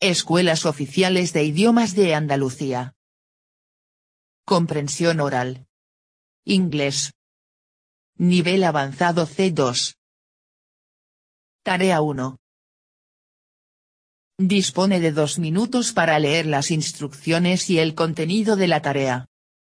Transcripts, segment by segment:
Escuelas oficiales de idiomas de Andalucía. Comprensión oral. Inglés. Nivel avanzado C2. Tarea 1. Dispone de 2 minutos para leer las instrucciones y el contenido de la tarea.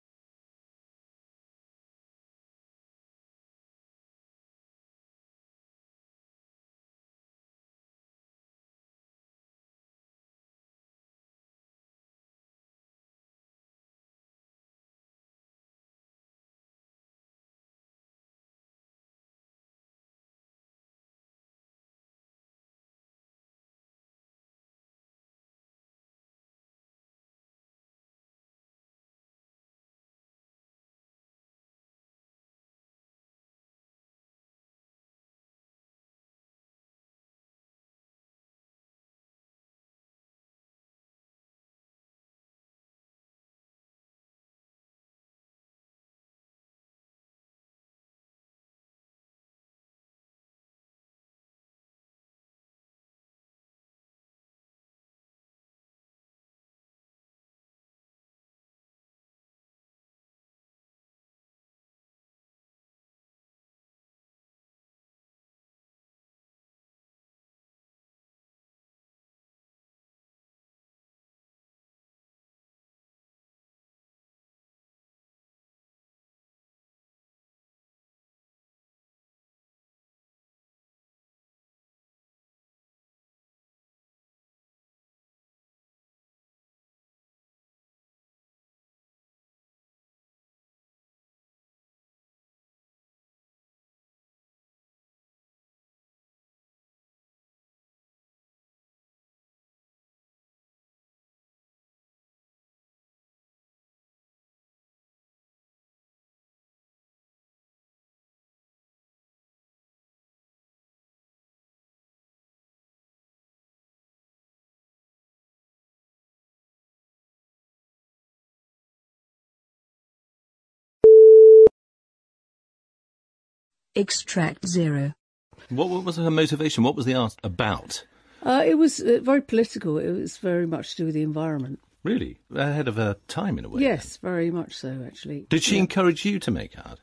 Extract 0. What was her motivation? What was the art about? It was very political. It was very much to do with the environment. Really? Ahead of her time, in a way? Yes, very much so, actually. Did she encourage you to make art?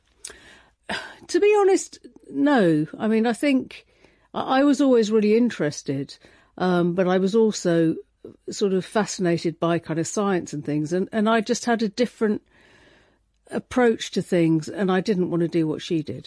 To be honest, no. I mean, I think I was always really interested, but I was also sort of fascinated by kind of science and things, and I just had a different approach to things, and I didn't want to do what she did.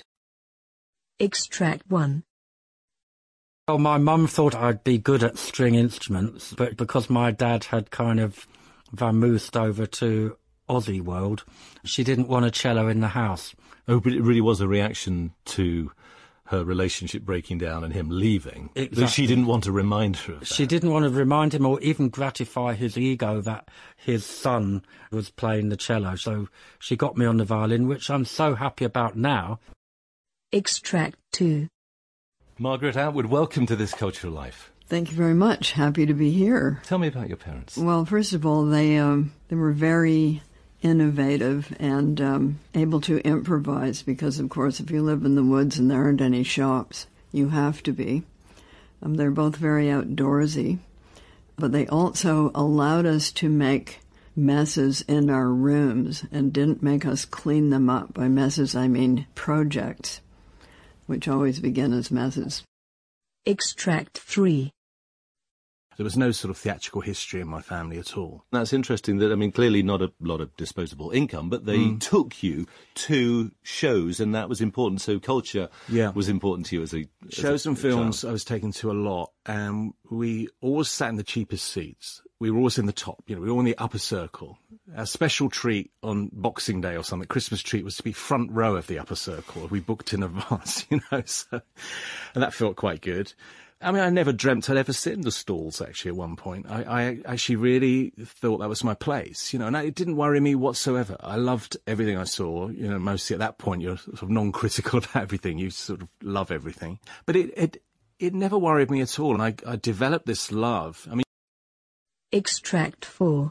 Extract 1. Well, my mum thought I'd be good at string instruments, but because my dad had kind of vamoosed over to Aussie world, she didn't want a cello in the house. Oh, but it really was a reaction to her relationship breaking down and him leaving. Exactly. That she didn't want to remind her of that. She didn't want to remind him or even gratify his ego that his son was playing the cello. So she got me on the violin, which I'm so happy about now. Extract 2. Margaret Atwood, welcome to This Cultural Life. Thank you very much. Happy to be here. Tell me about your parents. Well, first of all, they were very innovative and able to improvise because, of course, if you live in the woods and there aren't any shops, you have to be. They're both very outdoorsy, but they also allowed us to make messes in our rooms and didn't make us clean them up. By messes, I mean projects, which always begin as messes. Extract 3. There was no sort of theatrical history in my family at all. That's interesting that, I mean, clearly not a lot of disposable income, but they took you to shows, and that was important. So culture was important to you as a Shows and films child. I was taken to a lot, and we always sat in the cheapest seats. We were always in the top, we were all in the upper circle. Our special treat on Boxing Day or something, Christmas treat, was to be front row of the upper circle. We booked in advance, so, and that felt quite good. I mean, I never dreamt I'd ever sit in the stalls, actually, at one point. I actually really thought that was my place, and it didn't worry me whatsoever. I loved everything I saw, mostly at that point you're sort of non-critical about everything. You sort of love everything. But it never worried me at all, and I developed this love. I mean, Extract 4.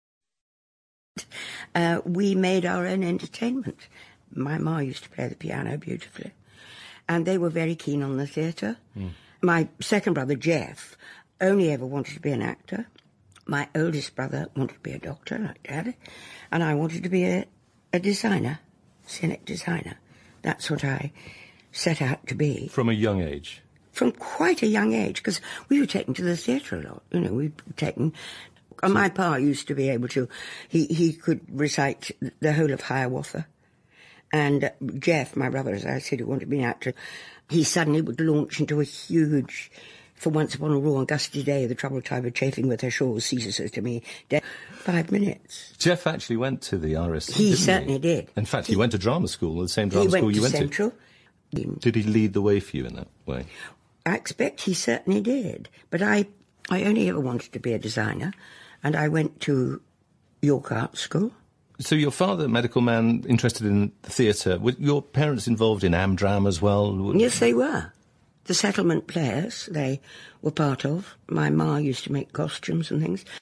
We made our own entertainment. My ma used to play the piano beautifully, and they were very keen on the theatre. My second brother, Jeff, only ever wanted to be an actor. My oldest brother wanted to be a doctor, like Dad, and I wanted to be a designer, scenic designer. That's what I set out to be. From a young age? From quite a young age, because we were taken to the theatre a lot. You know, we were taken... And my pa used to be able to... He could recite the whole of Hiawatha. And Jeff, my brother, as I said, who wanted to be an actor, he suddenly would launch into a huge... For once upon a raw and gusty day, the troubled tide were chafing with her shores, Caesar says to me, 5 minutes. Jeff actually went to the RSC, He certainly did. In fact, he went to drama school, the same drama school you went to. He went to Central. Did he lead the way for you in that way? I expect he certainly did. But I only ever wanted to be a designer, and I went to York Art School. So your father, medical man, interested in the theatre. Were your parents involved in Amdram as well? Yes, they were. The settlement players, they were part of. My ma used to make costumes and things.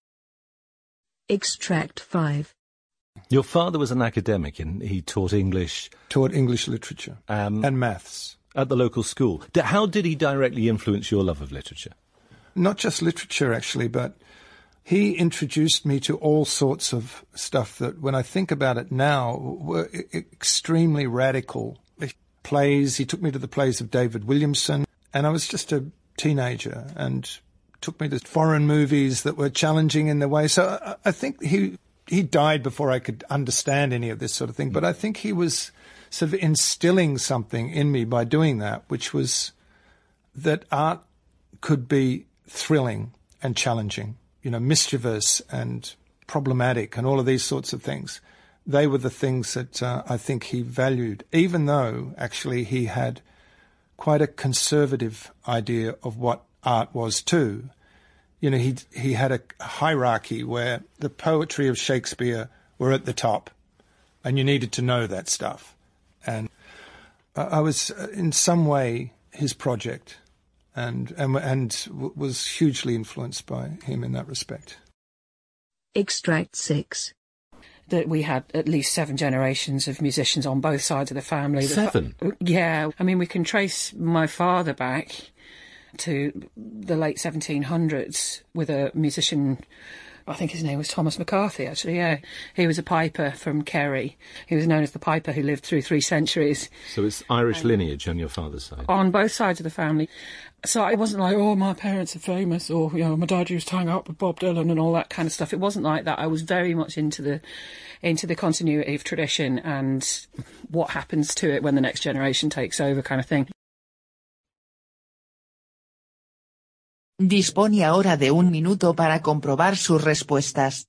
Extract 5. Your father was an academic and he taught English. Taught English literature and maths. At the local school. How did he directly influence your love of literature? Not just literature, actually, but he introduced me to all sorts of stuff that, when I think about it now, were extremely radical. Plays, he took me to the plays of David Williamson, and I was just a teenager, and took me to foreign movies that were challenging in their way. So I think he died before I could understand any of this sort of thing, but I think he was sort of instilling something in me by doing that, which was that art could be thrilling and challenging, you know, mischievous and problematic and all of these sorts of things. They were the things that I think he valued, even though actually he had quite a conservative idea of what art was too. You know, he had a hierarchy where the poetry of Shakespeare were at the top, and you needed to know that stuff. And I was in some way his project, and was hugely influenced by him in that respect. Extract 6. That we had at least 7 generations of musicians on both sides of the family. 7? Yeah. I mean, we can trace my father back to the late 1700s with a musician, I think his name was Thomas McCarthy, actually, yeah. He was a piper from Kerry. He was known as the piper who lived through 3 centuries. So it's Irish lineage on your father's side? On both sides of the family. So it wasn't like, oh, my parents are famous, or, you know, my dad used to hang out with Bob Dylan and all that kind of stuff. It wasn't like that. I was very much into the continuity of tradition and what happens to it when the next generation takes over, kind of thing. Dispone ahora de 1 minuto para comprobar sus respuestas.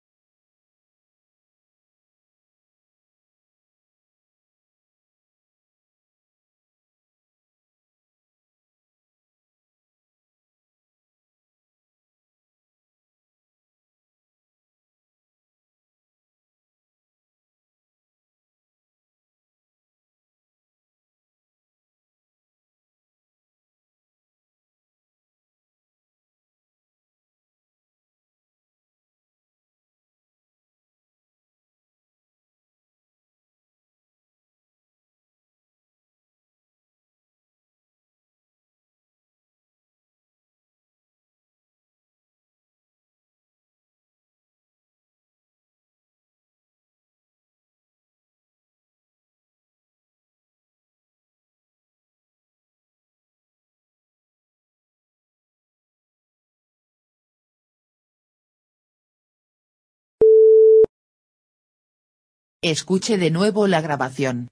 Escuche de nuevo la grabación.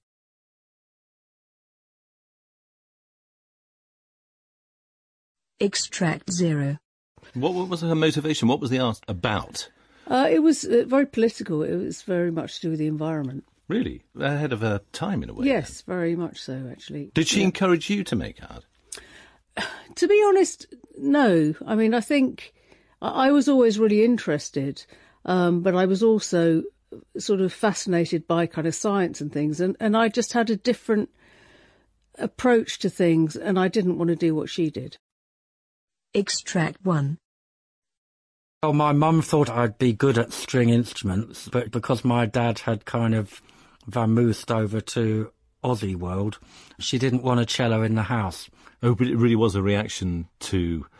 Extract 0. What was her motivation? What was the art about? It was very political. It was very much to do with the environment. Really? Ahead of her time, in a way? Yes, very much so, actually. Did she encourage you to make art? To be honest, no. I mean, I think I was always really interested, but I was also sort of fascinated by kind of science and things, and I just had a different approach to things, and I didn't want to do what she did. Extract 1. Well, my mum thought I'd be good at string instruments, but because my dad had kind of vamoosed over to Aussie world, she didn't want a cello in the house. Oh, but it really was a reaction to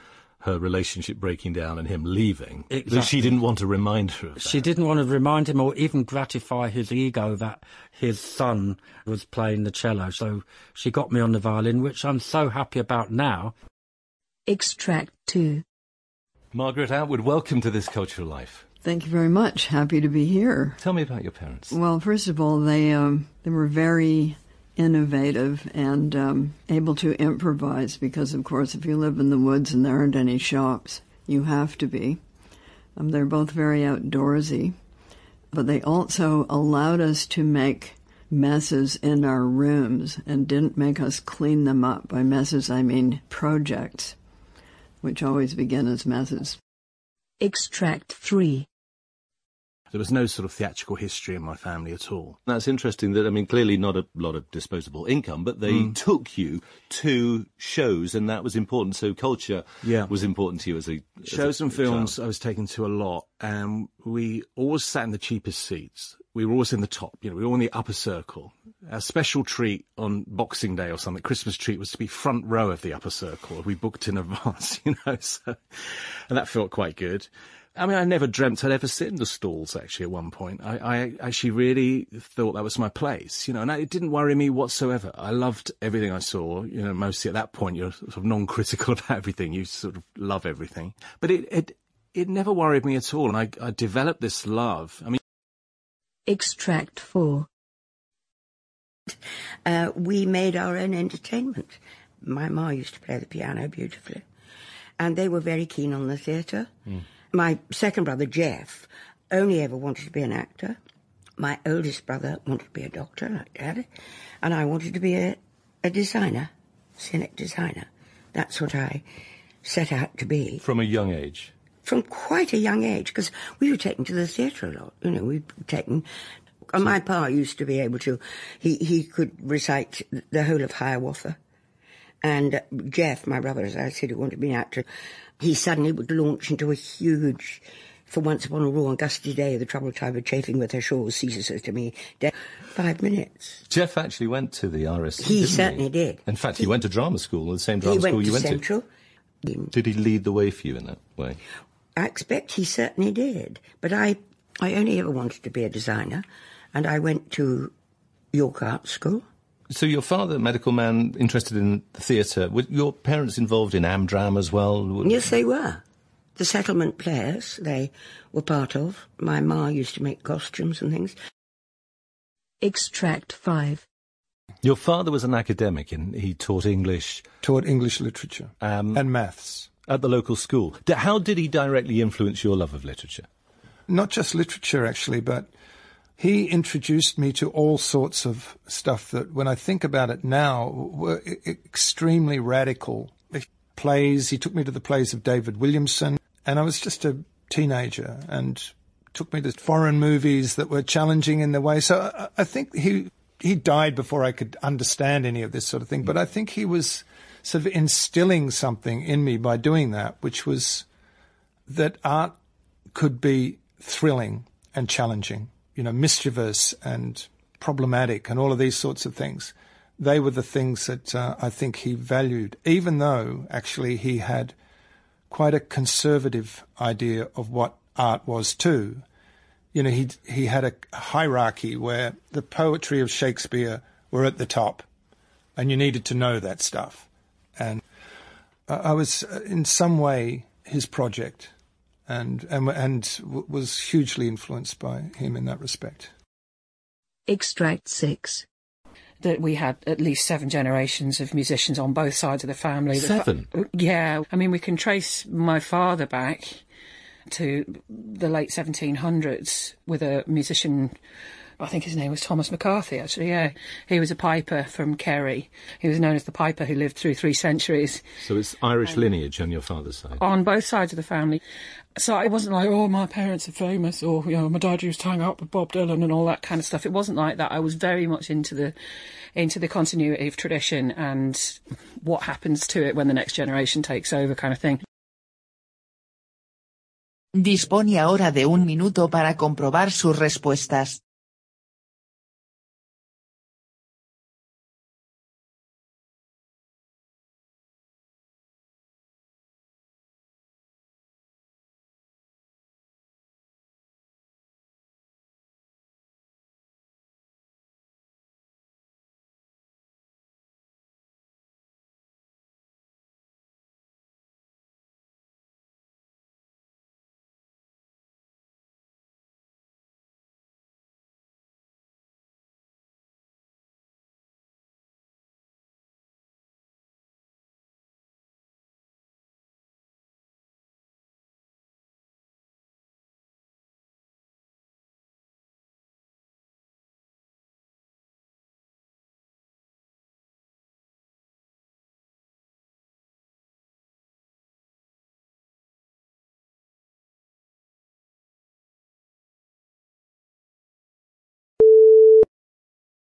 her relationship breaking down and him leaving. Exactly. She didn't want to remind her of that. She didn't want to remind him or even gratify his ego that his son was playing the cello. So she got me on the violin, which I'm so happy about now. Extract 2. Margaret Atwood, welcome to This Cultural Life. Thank you very much. Happy to be here. Tell me about your parents. Well, first of all, they were very innovative and able to improvise because, of course, if you live in the woods and there aren't any shops, you have to be. They're both very outdoorsy, but they also allowed us to make messes in our rooms and didn't make us clean them up. By messes, I mean projects, which always begin as messes. Extract 3. There was no sort of theatrical history in my family at all. That's interesting that, I mean, clearly not a lot of disposable income, but they took you to shows and that was important. So culture was important to you as a shows and films child. I was taken to a lot, and we always sat in the cheapest seats. We were always in the top, we were all in the upper circle. Our special treat on Boxing Day or something, Christmas treat, was to be front row of the upper circle. We booked in advance, so, and that felt quite good. I mean, I never dreamt I'd ever sit in the stalls, actually, at one point. I actually really thought that was my place, and it didn't worry me whatsoever. I loved everything I saw, mostly at that point you're sort of non-critical about everything. You sort of love everything. But it never worried me at all, and I developed this love. I mean, Extract 4. We made our own entertainment. My ma used to play the piano beautifully, and they were very keen on the theatre. My second brother, Jeff, only ever wanted to be an actor. My oldest brother wanted to be a doctor, like Dad, and I wanted to be a designer, scenic designer. That's what I set out to be. From a young age? From quite a young age, because we were taken to the theatre a lot. We were taken... And my pa used to be able to... He could recite the whole of Hiawatha. And Jeff, my brother, as I said, who wanted to be an actor, he suddenly would launch into a huge... For once upon a raw and gusty day, the troubled tide of chafing with her shores ceases her to me. 5 minutes. Jeff actually went to the RSC, He certainly did. In fact, he went to drama school, the same drama school you went to. He went to Central. Did he lead the way for you in that way? I expect he certainly did. But I only ever wanted to be a designer, and I went to York Art School. So your father, medical man, interested in the theatre. Were your parents involved in Amdram as well? Yes, they were. The settlement players, they were part of. My ma used to make costumes and things. Extract 5. Your father was an academic and he taught English. Taught English literature and maths. At the local school. How did he directly influence your love of literature? Not just literature, actually, but he introduced me to all sorts of stuff that, when I think about it now, were extremely radical. Plays, he took me to the plays of David Williamson, and I was just a teenager, and took me to foreign movies that were challenging in their way. So I think he died before I could understand any of this sort of thing, but I think he was sort of instilling something in me by doing that, which was that art could be thrilling and challenging, mischievous and problematic and all of these sorts of things. They were the things that I think he valued, even though actually he had quite a conservative idea of what art was too. He had a hierarchy where the poetry of Shakespeare were at the top, and you needed to know that stuff. And I was in some way his project, and was hugely influenced by him in that respect. Extract 6. That we had at least 7 generations of musicians on both sides of the family. 7? Yeah. I mean, we can trace my father back to the late 1700s with a musician, I think his name was Thomas McCarthy, actually, yeah. He was a piper from Kerry. He was known as the piper who lived through 3 centuries. So it's Irish lineage on your father's side? On both sides of the family. So it wasn't like, oh, my parents are famous, or, my dad used to hang out with Bob Dylan and all that kind of stuff. It wasn't like that. I was very much into the continuity of tradition and what happens to it when the next generation takes over, kind of thing. Dispone ahora de 1 minuto para comprobar sus respuestas.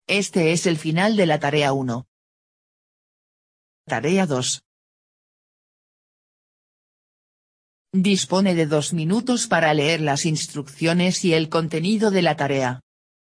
Este es el final de la tarea 1. Tarea 2. Dispone de 2 minutos para leer las instrucciones y el contenido de la tarea.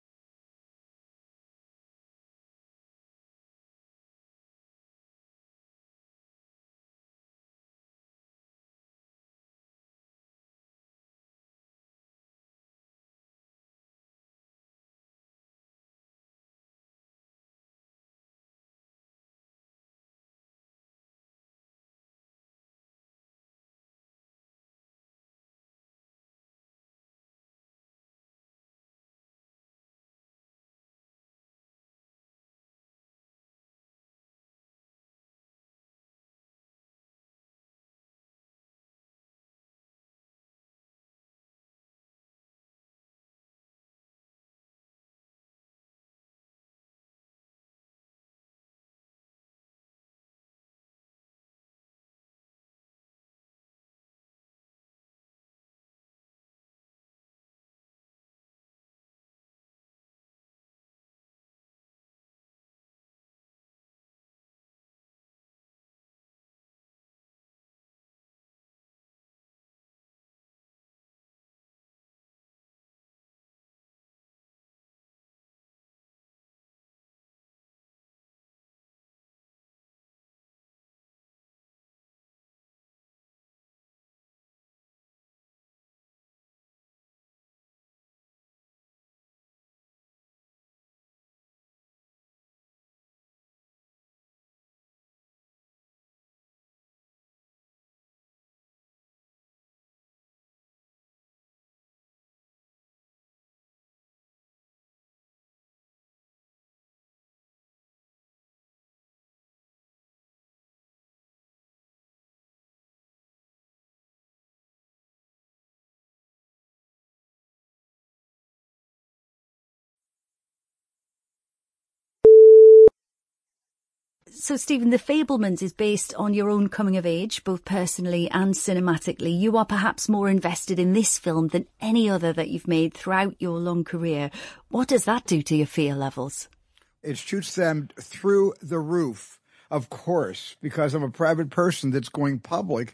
So, Stephen, The Fabelmans is based on your own coming of age, both personally and cinematically. You are perhaps more invested in this film than any other that you've made throughout your long career. What does that do to your fear levels? It shoots them through the roof, of course, because I'm a private person that's going public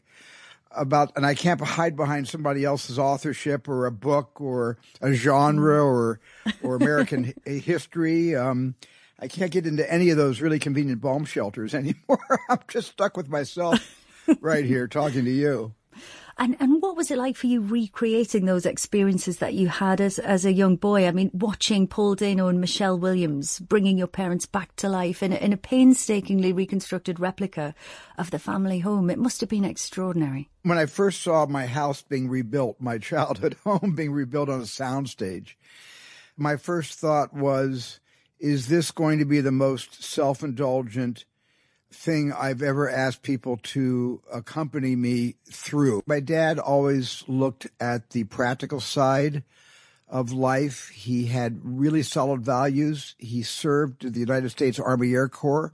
and I can't hide behind somebody else's authorship or a book or a genre or American history. I can't get into any of those really convenient bomb shelters anymore. I'm just stuck with myself right here talking to you. And what was it like for you recreating those experiences that you had as a young boy? I mean, watching Paul Dano and Michelle Williams bringing your parents back to life in a painstakingly reconstructed replica of the family home. It must have been extraordinary. When I first saw my house being rebuilt, my childhood home being rebuilt on a soundstage, my first thought was, is this going to be the most self-indulgent thing I've ever asked people to accompany me through? My dad always looked at the practical side of life. He had really solid values. He served in the United States Army Air Corps.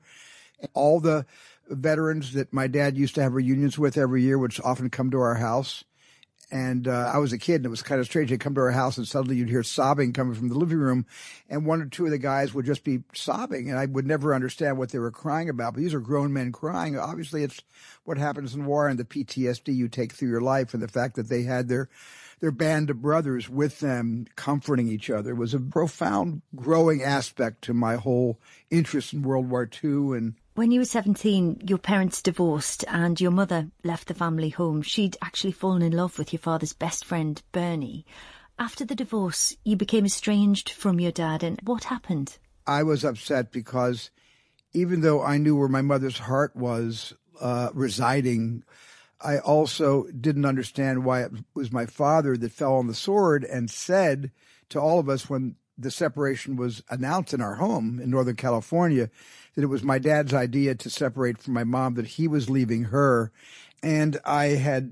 All the veterans that my dad used to have reunions with every year would often come to our house. And I was a kid, and it was kind of strange. They'd come to our house, and suddenly you'd hear sobbing coming from the living room, and one or two of the guys would just be sobbing, and I would never understand what they were crying about. But these are grown men crying. Obviously, it's what happens in war and the PTSD you take through your life, and the fact that they had their band of brothers with them comforting each other was a profound growing aspect to my whole interest in World War II. And when you were 17, your parents divorced and your mother left the family home. She'd actually fallen in love with your father's best friend, Bernie. After the divorce, you became estranged from your dad, and what happened? I was upset because even though I knew where my mother's heart was residing, I also didn't understand why it was my father that fell on the sword and said to all of us when the separation was announced in our home in Northern California that it was my dad's idea to separate from my mom, that he was leaving her. And I had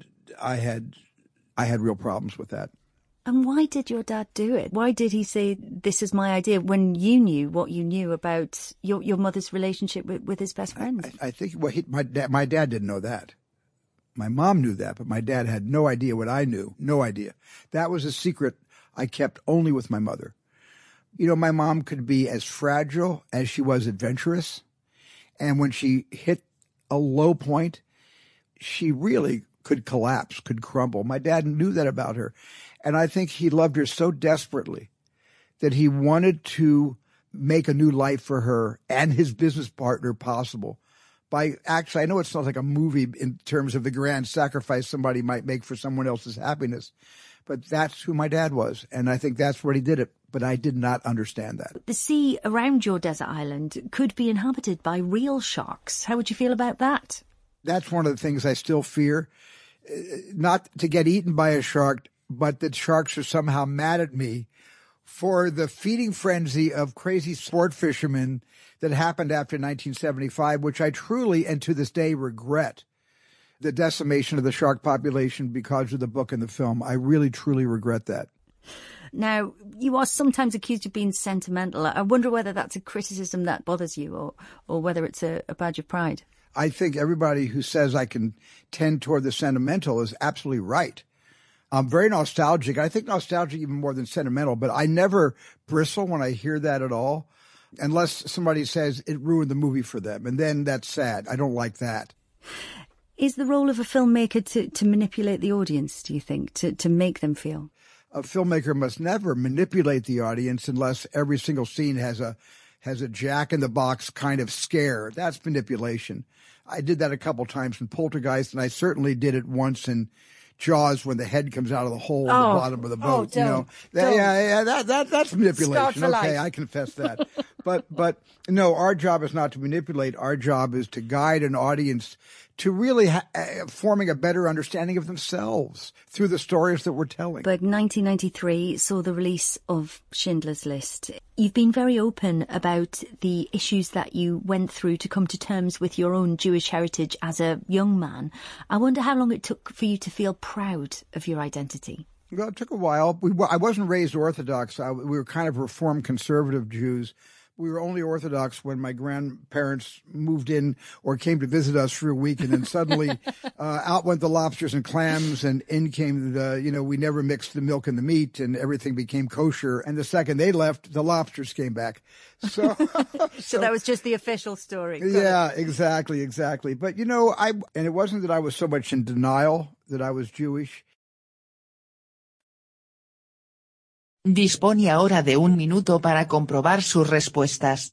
real problems with that. And why did your dad do it? Why did he say, this is my idea, when you knew what you knew about your mother's relationship with his best friends? I think my dad didn't know that. My mom knew that, but my dad had no idea what I knew. No idea. That was a secret I kept only with my mother. You know, my mom could be as fragile as she was adventurous. And when she hit a low point, she really could collapse, could crumble. My dad knew that about her. And I think he loved her so desperately that he wanted to make a new life for her and his business partner possible. Actually, I know it sounds like a movie in terms of the grand sacrifice somebody might make for someone else's happiness, but that's who my dad was. And I think that's what he did it. But I did not understand that. The sea around your desert island could be inhabited by real sharks. How would you feel about that? That's one of the things I still fear. Not to get eaten by a shark, but that sharks are somehow mad at me for the feeding frenzy of crazy sport fishermen that happened after 1975, which I truly and to this day regret. The decimation of the shark population because of the book and the film. I really, truly regret that. Now, you are sometimes accused of being sentimental. I wonder whether that's a criticism that bothers you or whether it's a badge of pride. I think everybody who says I can tend toward the sentimental is absolutely right. I'm very nostalgic. I think nostalgic even more than sentimental, but I never bristle when I hear that at all, unless somebody says it ruined the movie for them. And then that's sad. I don't like that. Is the role of a filmmaker to manipulate the audience, do you think, to make them feel? A filmmaker must never manipulate the audience unless every single scene has a jack-in-the-box kind of scare. That's manipulation. I did that a couple times in Poltergeist, and I certainly did it once in Jaws when the head comes out of the hole at the bottom of the boat. That's manipulation. Okay, I confess that. But no, our job is not to manipulate. Our job is to guide an audience to really forming a better understanding of themselves through the stories that we're telling. But 1993 saw the release of Schindler's List. You've been very open about the issues that you went through to come to terms with your own Jewish heritage as a young man. I wonder how long it took for you to feel proud of your identity. Well, it took a while. I wasn't raised Orthodox. We were kind of Reformed conservative Jews. We were only Orthodox when my grandparents moved in or came to visit us for a week, and then suddenly out went the lobsters and clams, and in came we never mixed the milk and the meat, and everything became kosher. And the second they left, the lobsters came back. So, so that was just the official story. Yeah, exactly. But, and it wasn't that I was so much in denial that I was Jewish. Dispone ahora de 1 minuto para comprobar sus respuestas.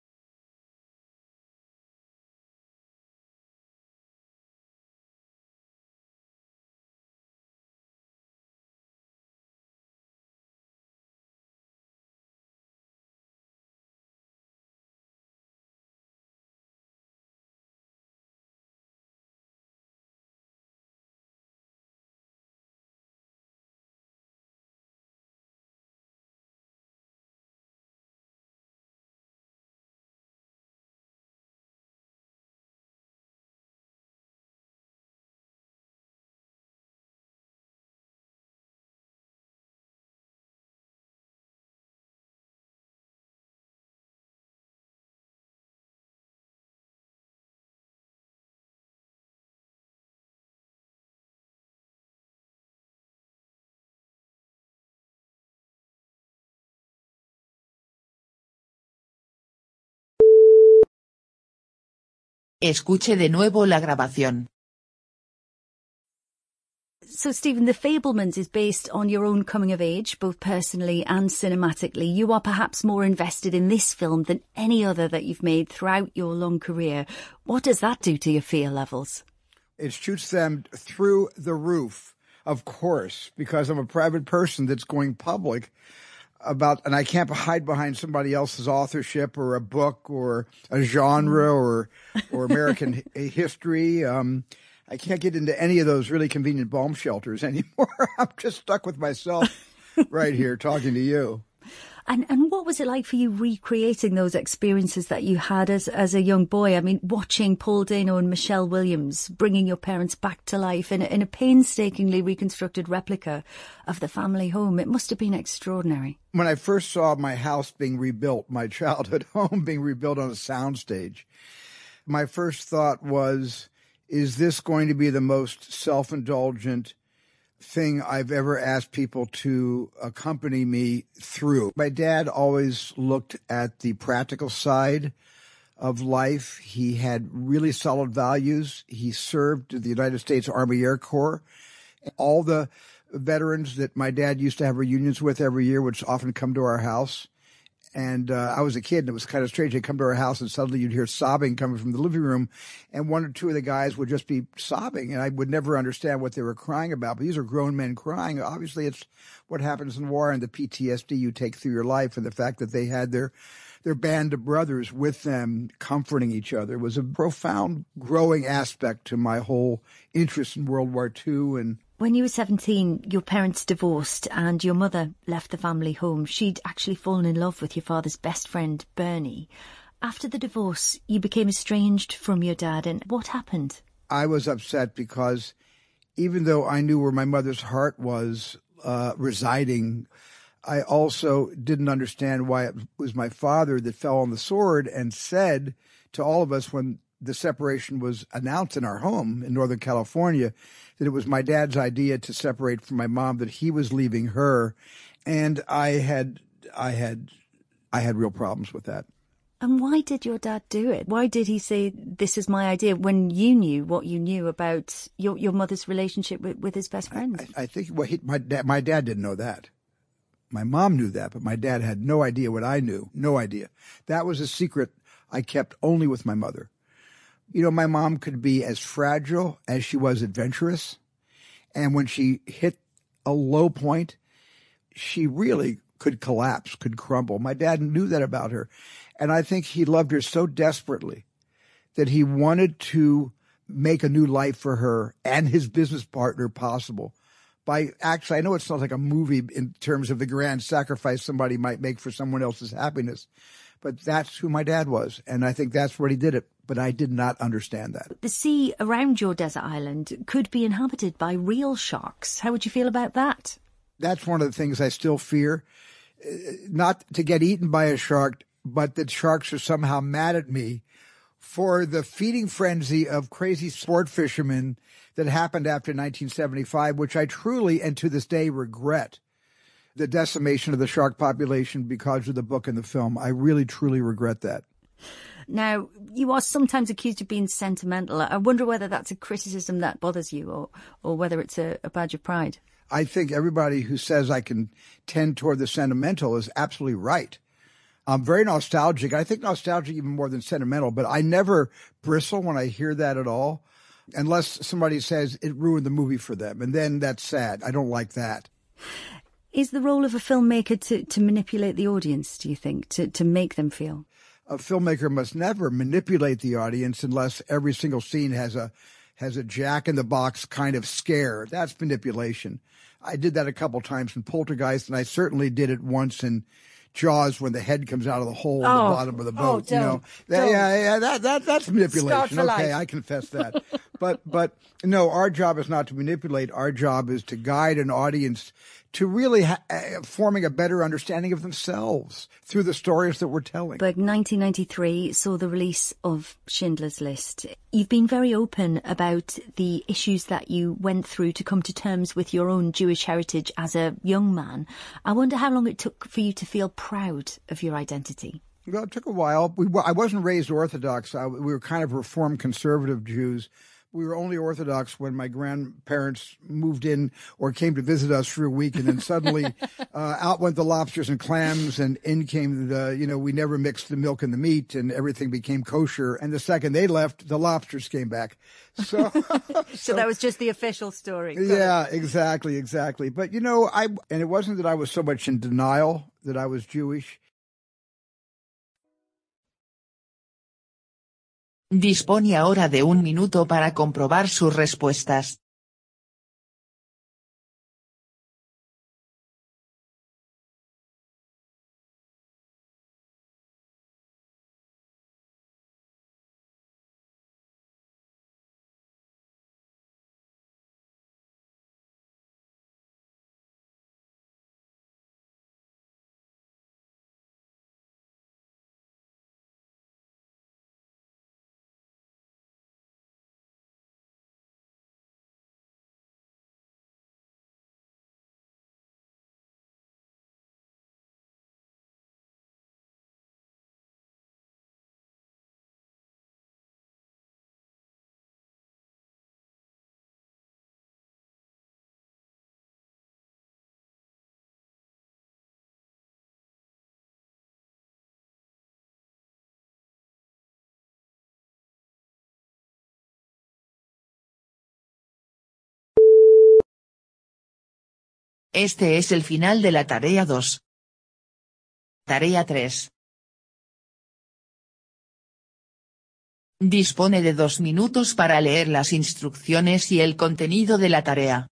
Escuche de nuevo la grabación. So, Stephen, The Fabelmans is based on your own coming of age, both personally and cinematically. You are perhaps more invested in this film than any other that you've made throughout your long career. What does that do to your fear levels? It shoots them through the roof, of course, because I'm a private person that's going public and I can't hide behind somebody else's authorship or a book or a genre or American history. I can't get into any of those really convenient bomb shelters anymore. I'm just stuck with myself right here talking to you. And what was it like for you recreating those experiences that you had as a young boy? I mean, watching Paul Dano and Michelle Williams bringing your parents back to life in a painstakingly reconstructed replica of the family home. It must have been extraordinary. When I first saw my house being rebuilt, my childhood home being rebuilt on a soundstage, my first thought was, is this going to be the most self-indulgent, thing I've ever asked people to accompany me through. My dad always looked at the practical side of life. He had really solid values. He served in the United States Army Air Corps. All the veterans that my dad used to have reunions with every year would often come to our house. And I was a kid, and it was kind of strange. They'd come to our house, and suddenly you'd hear sobbing coming from the living room, and one or two of the guys would just be sobbing, and I would never understand what they were crying about. But these are grown men crying. Obviously, it's what happens in war and the PTSD you take through your life, and the fact that they had their band of brothers with them comforting each other was a profound growing aspect to my whole interest in World War II. And when you were 17, your parents divorced and your mother left the family home. She'd actually fallen in love with your father's best friend, Bernie. After the divorce, you became estranged from your dad, and what happened? I was upset because even though I knew where my mother's heart was residing, I also didn't understand why it was my father that fell on the sword and said to all of us when the separation was announced in our home in Northern California that it was my dad's idea to separate from my mom, that he was leaving her. And I had real problems with that. And why did your dad do it? Why did he say, this is my idea, when you knew what you knew about your mother's relationship with his best friend? I think my dad didn't know that. My mom knew that, but my dad had no idea what I knew. No idea. That was a secret I kept only with my mother. You know, my mom could be as fragile as she was adventurous. And when she hit a low point, she really could collapse, could crumble. My dad knew that about her. And I think he loved her so desperately that he wanted to make a new life for her and his business partner possible. Actually, I know it's not like a movie in terms of the grand sacrifice somebody might make for someone else's happiness, but that's who my dad was. And I think that's what he did it. But I did not understand that. The sea around your desert island could be inhabited by real sharks. How would you feel about that? That's one of the things I still fear. Not to get eaten by a shark, but that sharks are somehow mad at me for the feeding frenzy of crazy sport fishermen that happened after 1975, which I truly and to this day regret. The decimation of the shark population because of the book and the film. I really, truly regret that. Now, you are sometimes accused of being sentimental. I wonder whether that's a criticism that bothers you or whether it's a badge of pride. I think everybody who says I can tend toward the sentimental is absolutely right. I'm very nostalgic. I think nostalgic even more than sentimental, but I never bristle when I hear that at all, unless somebody says it ruined the movie for them. And then that's sad. I don't like that. Is the role of a filmmaker to manipulate the audience, do you think, to make them feel? A filmmaker must never manipulate the audience unless every single scene has a jack-in-the-box kind of scare. That's manipulation. I did that a couple times in Poltergeist, and I certainly did it once in Jaws when the head comes out of the hole at the bottom of the boat. That's manipulation. Okay, I confess that. But no, our job is not to manipulate. Our job is to guide an audience to really forming a better understanding of themselves through the stories that we're telling. But 1993 saw the release of Schindler's List. You've been very open about the issues that you went through to come to terms with your own Jewish heritage as a young man. I wonder how long it took for you to feel proud of your identity. Well, it took a while. I wasn't raised Orthodox. We were kind of Reformed conservative Jews. We were only Orthodox when my grandparents moved in or came to visit us for a week, and then suddenly out went the lobsters and clams, and in came we never mixed the milk and the meat, and everything became kosher. And the second they left, the lobsters came back. So, so that was just the official story. Yeah, exactly. But, and it wasn't that I was so much in denial that I was Jewish. Dispone ahora de 1 minuto para comprobar sus respuestas. Este es el final de la tarea 2. Tarea 3. Dispone de 2 minutos para leer las instrucciones y el contenido de la tarea.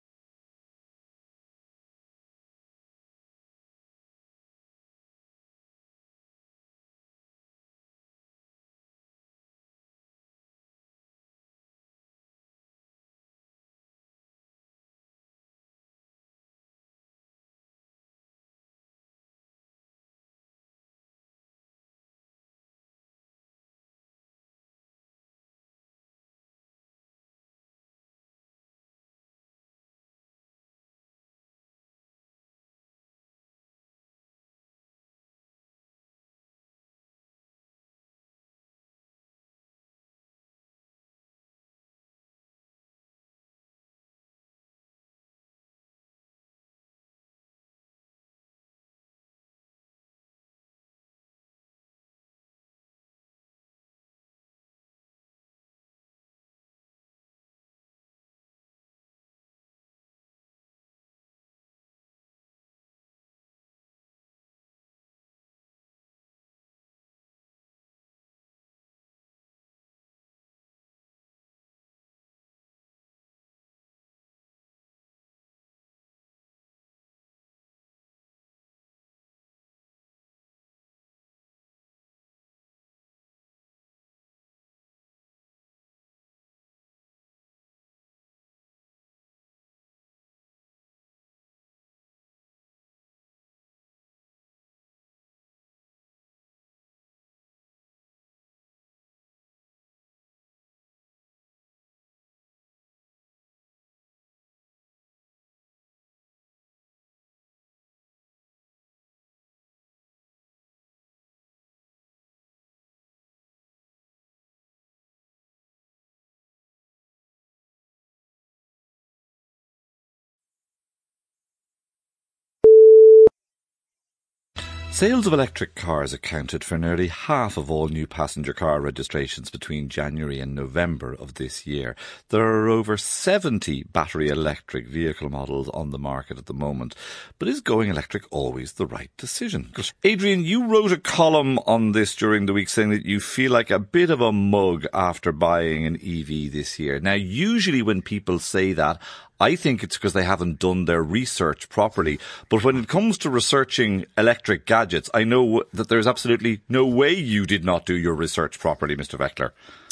Sales of electric cars accounted for nearly half of all new passenger car registrations between January and November of this year. There are over 70 battery electric vehicle models on the market at the moment. But is going electric always the right decision? Adrian, you wrote a column on this during the week saying that you feel like a bit of a mug after buying an EV this year. Now, usually when people say that, I think it's because they haven't done their research properly. But when it comes to researching electric gadgets, I know that there's absolutely no way you did not do your research properly, Mr. Veckler.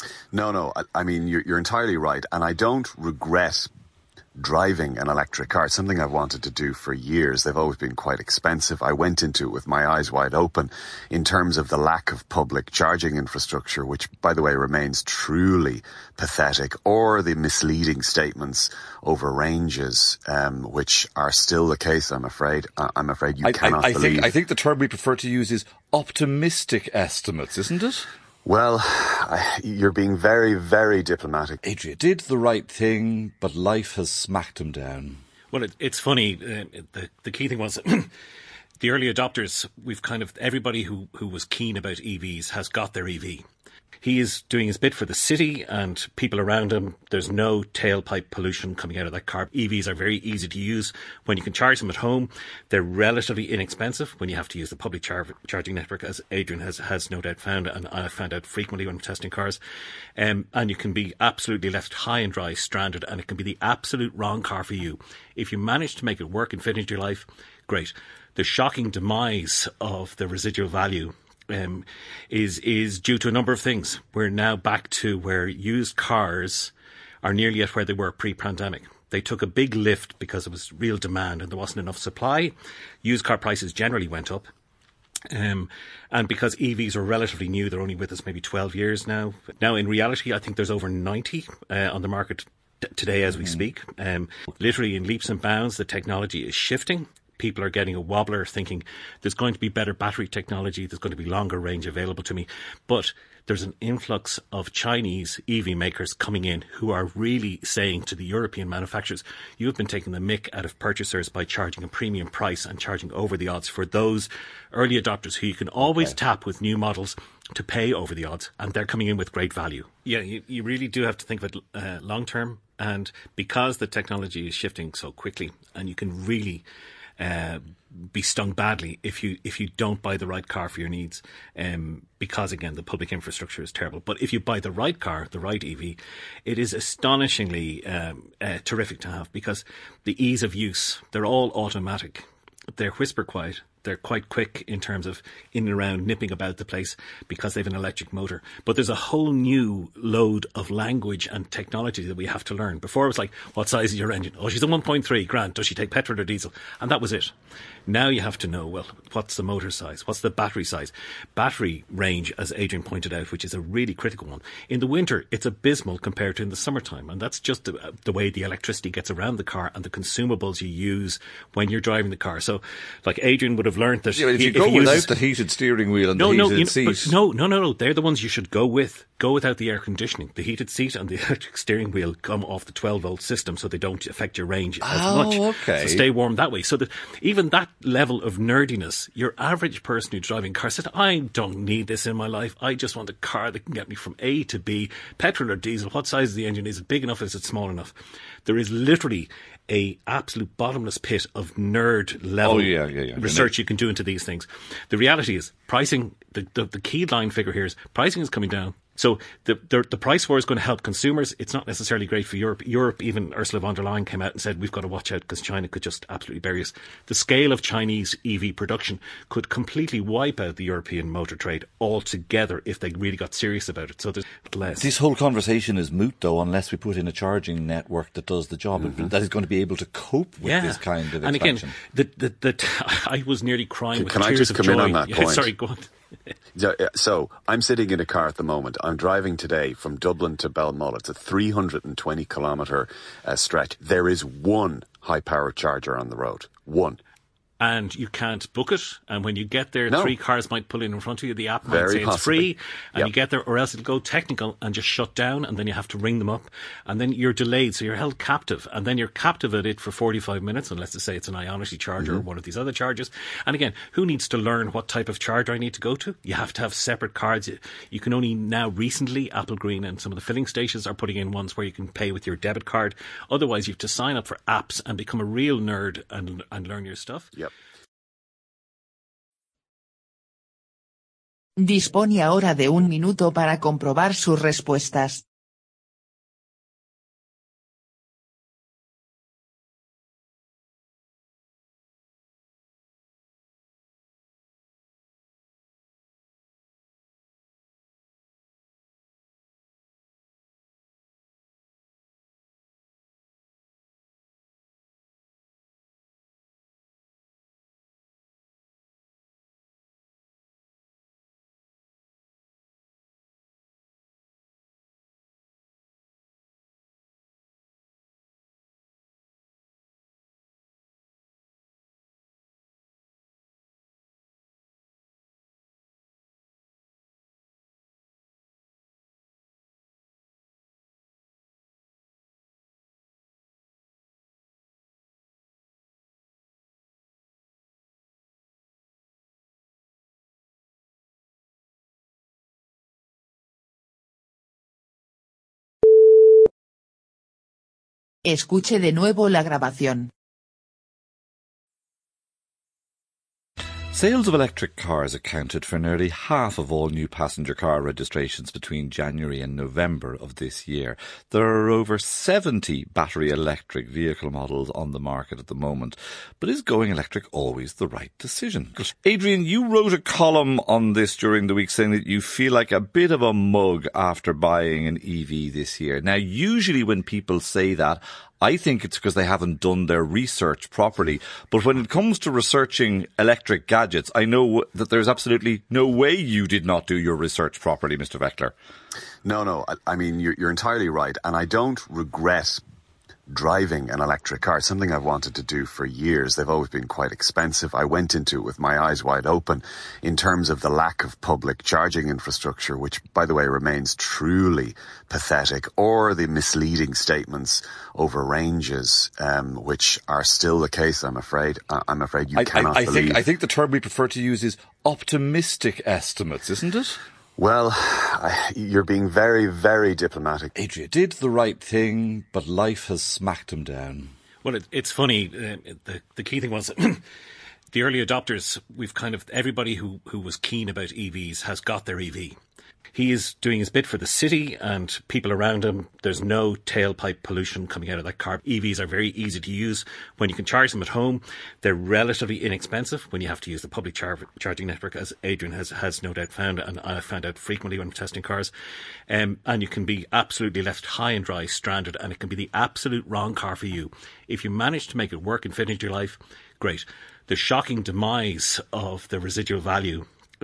No. I mean, you're entirely right. And I don't regret driving an electric car. It's something I've wanted to do for years. They've always been quite expensive. I went into it with my eyes wide open in terms of the lack of public charging infrastructure, which, by the way, remains truly pathetic, or the misleading statements over ranges, which are still the case, I'm afraid. I'm afraid you cannot believe. I think the term we prefer to use is optimistic estimates, isn't it? Well, you're being very, very diplomatic. Adrian did the right thing, but life has smacked him down. Well, it's funny. The key thing was the early adopters. We've kind of everybody who was keen about EVs has got their EV. He is doing his bit for the city and people around him. There's no tailpipe pollution coming out of that car. EVs are very easy to use when you can charge them at home. They're relatively inexpensive when you have to use the public charging network, as Adrian has no doubt found, and I found out frequently when testing cars. And you can be absolutely left high and dry, stranded, and it can be the absolute wrong car for you. If you manage to make it work and fit into your life, great. The shocking demise of the residual value is due to a number of things. We're now back to where used cars are nearly at where they were pre-pandemic. They took a big lift because there was real demand and there wasn't enough supply. Used car prices generally went up. And because EVs are relatively new, they're only with us maybe 12 years now. Now, in reality, I think there's over 90 on the market today as we speak. Literally in leaps and bounds, the technology is shifting. People are getting a wobbler thinking there's going to be better battery technology, there's going to be longer range available to me. But there's an influx of Chinese EV makers coming in who are really saying to the European manufacturers, you've been taking the mick out of purchasers by charging a premium price and charging over the odds for those early adopters who you can always tap with new models to pay over the odds, and they're coming in with great value. Yeah, you really do have to think of it long term, and because the technology is shifting so quickly and you can really be stung badly if you don't buy the right car for your needs, because again the public infrastructure is terrible. But if you buy the right car, the right EV, it is astonishingly terrific to have, because the ease of use, they're all automatic, they're whisper quiet. They're quite quick in terms of in and around nipping about the place because they have an electric motor. But there's a whole new load of language and technology that we have to learn. Before it was like, what size is your engine? Oh, she's a 1.3, grand. Does she take petrol or diesel? And that was it. Now you have to know, well, what's the motor size? What's the battery size? Battery range, as Adrian pointed out, which is a really critical one. In the winter, it's abysmal compared to in the summertime. And that's just the way the electricity gets around the car and the consumables you use when you're driving the car. So, like Adrian would have learned that... Yeah, if you go without the heated steering wheel and the heated seat... No. They're the ones you should go with. Go without the air conditioning. The heated seat and the electric steering wheel come off the 12-volt system, so they don't affect your range as much. Okay. So stay warm that way. So that even that level of nerdiness, your average person who's driving a car said, I don't need this in my life. I just want a car that can get me from A to B, petrol or diesel. What size is the engine? Is it big enough? Is it small enough? There is literally a absolute bottomless pit of nerd level research you can do into these things. The reality is pricing, the key line figure here is pricing is coming down. So the price war is going to help consumers. It's not necessarily great for Europe. Europe, even Ursula von der Leyen came out and said, we've got to watch out because China could just absolutely bury us. The scale of Chinese EV production could completely wipe out the European motor trade altogether if they really got serious about it. So there's less. This whole conversation is moot, though, unless we put in a charging network that does the job, that is going to be able to cope with this kind of expansion. And again, I was nearly crying with tears of joy. Can I just come in on that point? Sorry, go on. So I'm sitting in a car at the moment. I'm driving today from Dublin to Belmullet. It's a 320 kilometre stretch. There is one high-powered charger on the road. One. And you can't book it. And when you get there, 3 cars might pull in front of you. The app might say possibly. It's free. And you get there, or else it'll go technical and just shut down. And then you have to ring them up. And then you're delayed. So you're held captive. And then you're captive at it for 45 minutes, unless they say it's an Ionity charger or one of these other chargers. And again, who needs to learn what type of charger I need to go to? You have to have separate cards. You can only now recently, Apple Green and some of the filling stations are putting in ones where you can pay with your debit card. Otherwise, you have to sign up for apps and become a real nerd and learn your stuff. Yep. Dispone ahora de 1 minuto para comprobar sus respuestas. Escuche de nuevo la grabación. Sales of electric cars accounted for nearly half of all new passenger car registrations between January and November of this year. There are over 70 battery electric vehicle models on the market at the moment. But is going electric always the right decision? Adrian, you wrote a column on this during the week saying that you feel like a bit of a mug after buying an EV this year. Now, usually when people say that, I think it's because they haven't done their research properly. But when it comes to researching electric gadgets, I know that there's absolutely no way you did not do your research properly, Mr. Weckler. No. I mean, you're entirely right. And I don't regret driving an electric car. It's something I've wanted to do for years. They've always been quite expensive. I went into it with my eyes wide open in terms of the lack of public charging infrastructure, which, by the way, remains truly pathetic, or the misleading statements over ranges, which are still the case, I'm afraid. I'm afraid you cannot believe. I think the term we prefer to use is optimistic estimates, isn't it? Well, you're being very, very diplomatic. Adrian did the right thing, but life has smacked him down. Well, it's funny. The key thing was the early adopters. We've kind of everybody who was keen about EVs has got their EV. He is doing his bit for the city and people around him. There's no tailpipe pollution coming out of that car. EVs are very easy to use when you can charge them at home. They're relatively inexpensive when you have to use the public charging network, as Adrian has no doubt found, and I've found out frequently when testing cars. And you can be absolutely left high and dry, stranded, and it can be the absolute wrong car for you. If you manage to make it work and fit into your life, great. The shocking demise of the residual value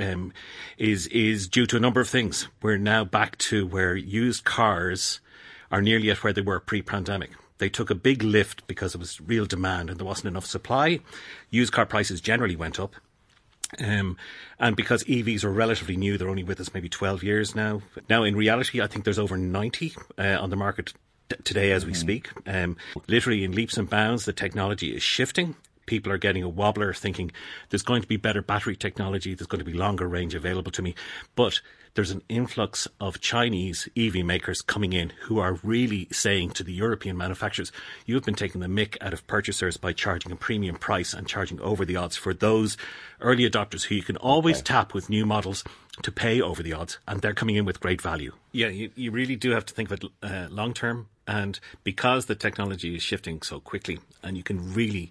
is due to a number of things. We're now back to where used cars are nearly at where they were pre-pandemic. They took a big lift because there was real demand and there wasn't enough supply. Used car prices generally went up. And because EVs are relatively new, they're only with us maybe 12 years now. Now, in reality, I think there's over 90 on the market today as we speak. Literally in leaps and bounds, the technology is shifting. People are getting a wobbler thinking there's going to be better battery technology, there's going to be longer range available to me. But there's an influx of Chinese EV makers coming in who are really saying to the European manufacturers, you have been taking the mick out of purchasers by charging a premium price and charging over the odds for those early adopters who you can always tap with new models to pay over the odds, and they're coming in with great value. Yeah, you really do have to think of it long term, and because the technology is shifting so quickly, and you can really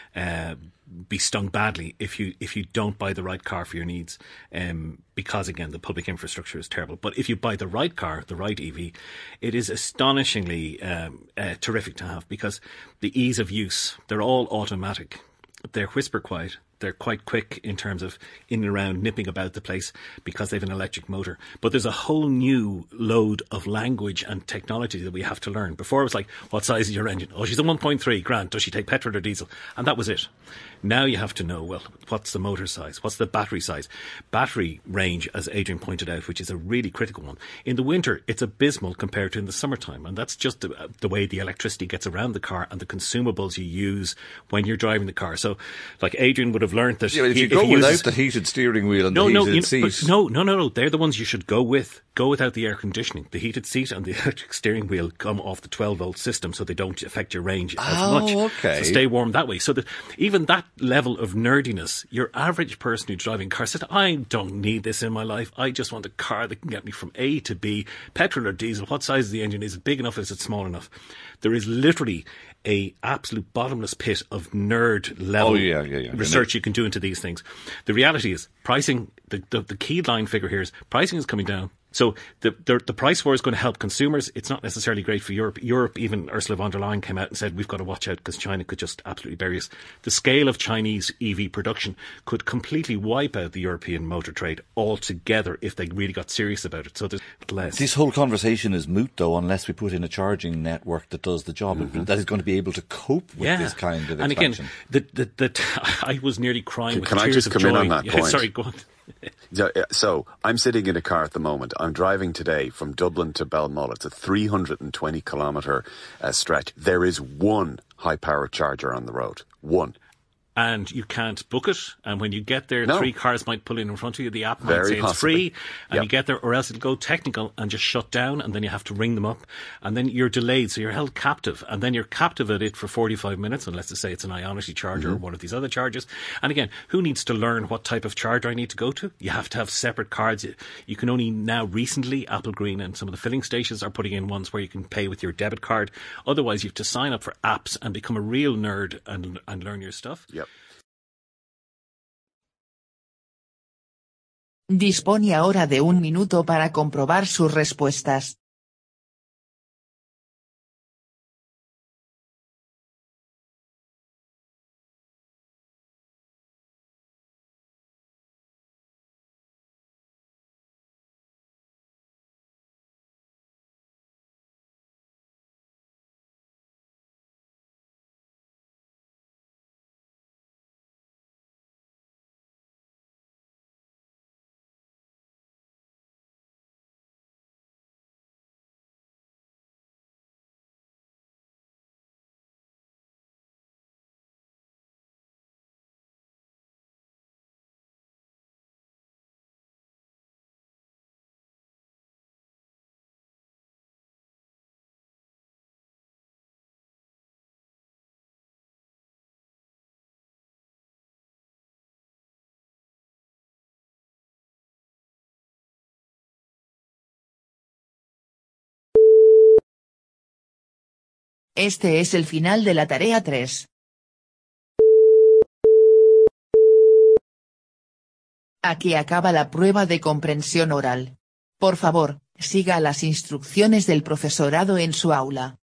be stung badly if you don't buy the right car for your needs, because again the public infrastructure is terrible. But if you buy the right car, the right EV, it is astonishingly terrific to have, because the ease of use, they're all automatic, they're whisper quiet. They're quite quick in terms of in and around nipping about the place because they have an electric motor. But there's a whole new load of language and technology that we have to learn. Before it was like, what size is your engine? Oh, she's a 1.3, grand. Does she take petrol or diesel? And that was it. Now you have to know, well, what's the motor size? What's the battery size? Battery range, as Adrian pointed out, which is a really critical one. In the winter, it's abysmal compared to in the summertime. And that's just the way the electricity gets around the car and the consumables you use when you're driving the car. So, like Adrian would have learned that... Yeah, but if you go without the heated steering wheel and the heated seat... No. They're the ones you should go with. Go without the air conditioning. The heated seat and the electric steering wheel come off the 12-volt system, so they don't affect your range as much. Okay. So stay warm that way. So that even that level of nerdiness, your average person who's driving a car said, I don't need this in my life. I just want a car that can get me from A to B, petrol or diesel. What size is the engine? Is it big enough? Is it small enough? There is literally a absolute bottomless pit of nerd level research you can do into these things. The reality is pricing, the key line figure here is pricing is coming down. So the price war is going to help consumers. It's not necessarily great for Europe. Europe, even Ursula von der Leyen came out and said, we've got to watch out because China could just absolutely bury us. The scale of Chinese EV production could completely wipe out the European motor trade altogether if they really got serious about it. So there's less. This whole conversation is moot, though, unless we put in a charging network that does the job, that is going to be able to cope with this kind of expansion. And again, I was nearly crying with tears of joy. Can I just come in on that point? Sorry, go on. So I'm sitting in a car at the moment. I'm driving today from Dublin to Belmullet. It's a 320 kilometre stretch. There is one high power charger on the road. One. And you can't book it. And when you get there, 3 cars might pull in front of you. The app might say it's free. And you get there, or else it'll go technical and just shut down. And then you have to ring them up. And then you're delayed. So you're held captive. And then you're captive at it for 45 minutes, unless they say it's an Ionity charger or one of these other chargers. And again, who needs to learn what type of charger I need to go to? You have to have separate cards. You can only now recently, Apple Green and some of the filling stations are putting in ones where you can pay with your debit card. Otherwise, you have to sign up for apps and become a real nerd and learn your stuff. Yep. Dispone ahora de 1 minuto para comprobar sus respuestas. Este es el final de la tarea 3. Aquí acaba la prueba de comprensión oral. Por favor, siga las instrucciones del profesorado en su aula.